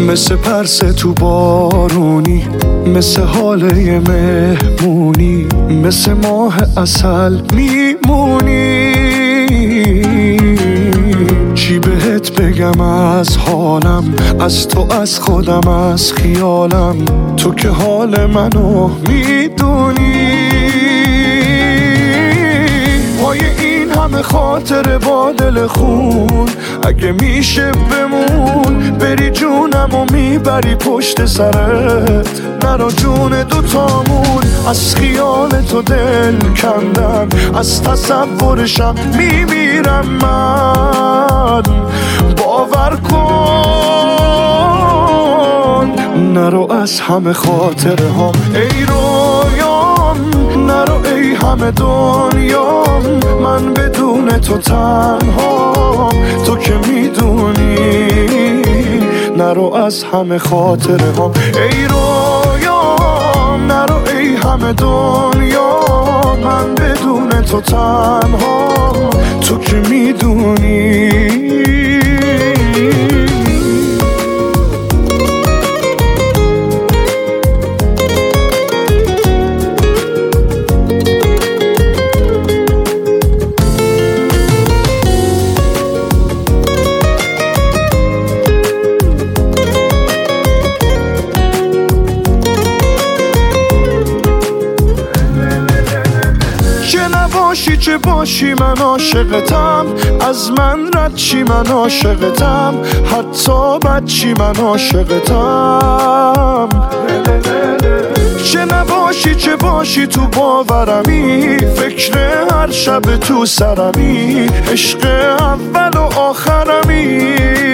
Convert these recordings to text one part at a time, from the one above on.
مثل پرسه تو بارونی، مثل حاله مهمونی، مثل ماه عسل میمونی. چی بهت بگم از حالم، از تو، از خودم، از خیالم، تو که حال منو میدونی. پای این همه خاطر با دل خون، اگه میشه بمون، بری جونم و میبری پشت سرت، نرا جون دوتامون. از خیال تو دل کندم، از تصورشم میمیرم من. باور کن نرو از همه خاطره هم ای رویام، نرو ای همه دنیام، من بدون تو تنها، تو که میدونی. نرو از همه خاطره هم ای رویام، نرو ای همه دنیا، من بدون تو تنها، تو که میدونی. چه باشی من عاشقتم، از من رد چی من عاشقتم، حتی بد چی من عاشقتم. چه نباشی چه باشی تو باورمی، فکر هر شب تو سرمی، عشق اول و آخرمی.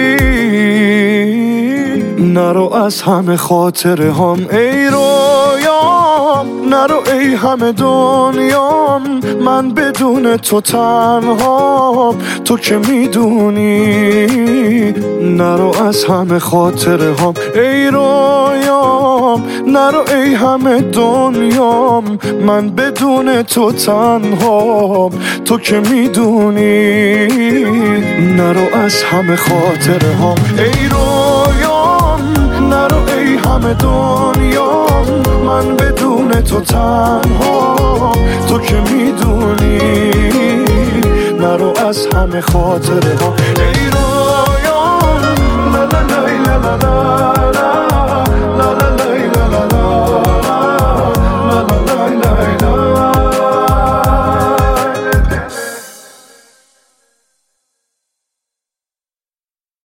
نرو از همه خاطره هم ای رویام، نرو ای همه دنیام، من بدون تو تنها، تو که میدونی. نرو از همه خاطره هم ای رویام، نرو ای همه دنیام، من بدون تو تنها، تو که میدونی. نرو از همه خاطره هم ای رویام، نرو ای همه دنیام، من بدون تو تنها، تو که میدونی. نرو از همه خاطره ها ای رویام، لا لا لا لا لا.